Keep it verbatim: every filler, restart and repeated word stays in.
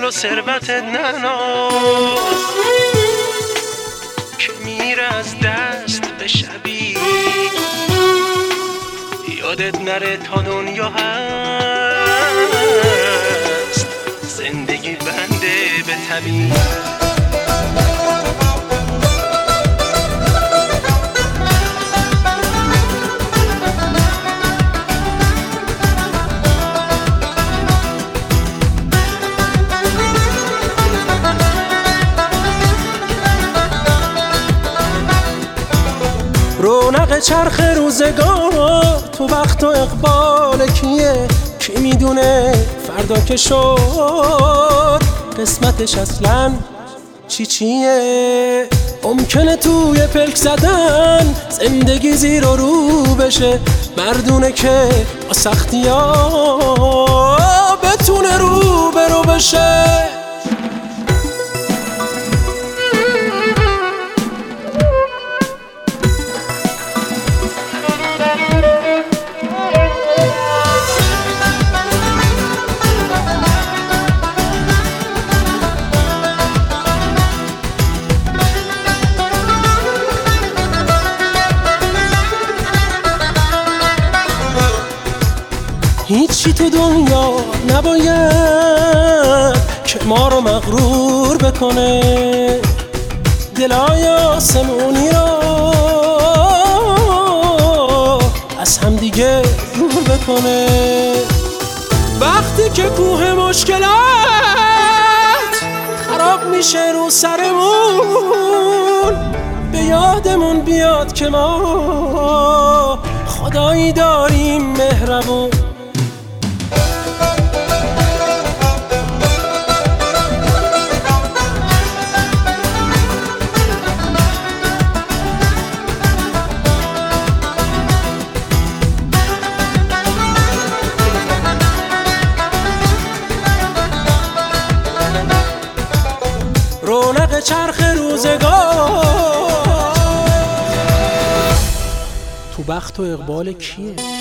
و ثروت نناز که میره از دست به شبی، یادت نره تا دنیا هست زندگی بنده به طبیعی. رونق چرخ روزگار تو بخت و اقبال کیه؟ کی میدونه فردا که شد قسمتش اصلا چی چیه؟ ممکنه توی پلک زدن زندگی زیر و رو بشه، مردونه که با سختی ها بتونه رو برو بشه. هیچی تو دنیا نباید که ما رو مغرور بکنه، دلای آسمونی رو از هم دیگه دور بکنه. وقتی که کوه مشکلات خراب میشه رو سرمون، به یادمون بیاد که ما خدایی داریم مهربون. رونق چرخ روزگار تو بخت و اقبال کیه؟